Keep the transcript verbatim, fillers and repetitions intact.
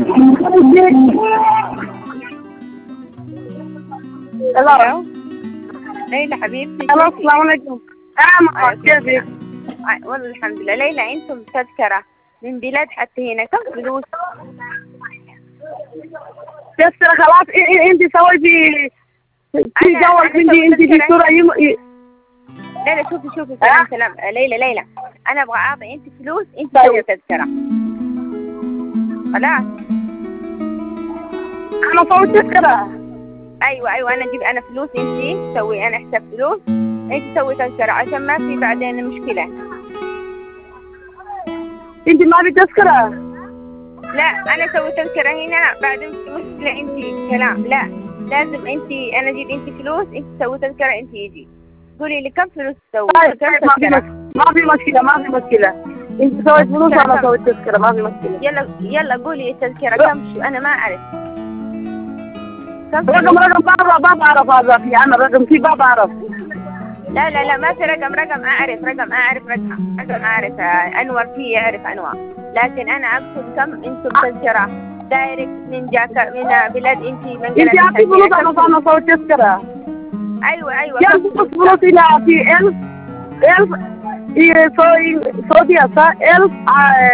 الو ليلى حبيبتي. الو السلام عليكم. اه كيفك؟ والله الحمد لله. ليلى انتم تذكرة من بلاد حتى هنا كم فلوس؟ تذكرة خلاص. انت سويتي في جو عندي انت في صورة يم... ليلى شوفي شوفي سلام أه؟ سلام ليلى ليلى انا ابغى اعطي انت فلوس انت سوي تذكرة خلاص. انا سويت تذكرة. ايوه ايوه انا اجيب انا فلوس انت سوي انا حساب فلوس انت سوي تذكرة عشان ما في بعدين مشكلة. انت ما في تذكرة؟ لا انا سوي تذكرة هنا بعدين في مشكلة انت كلام. لا لازم انت انا اجيب انت فلوس انت تسوي تذكرة انت يجي قولي لي كم فلوس تسوي؟ طيب طيب ما في مشكلة ما في مشكلة ما في مشكلة. انت سويت فلوس وانا سويت تذكرة ما في مشكلة. يلا يلا قولي التذكرة كم شو انا ما اعرف كم رقم رقم ما ما بعرف هذا في انا رقم في ما بعرف. لا لا لا ما في رقم رقم اعرف رقم اعرف رقم رقم اعرف انور فيه يعرف انور لكن انا اقصد كم انتم تذكرة دايركت من جاكا من بلاد انت من بلد انت اعطي فلوس انا انا سويت تذكرة. ايوه ايوه كم فلوس فلوس الى في ألف ألف سعودية ألف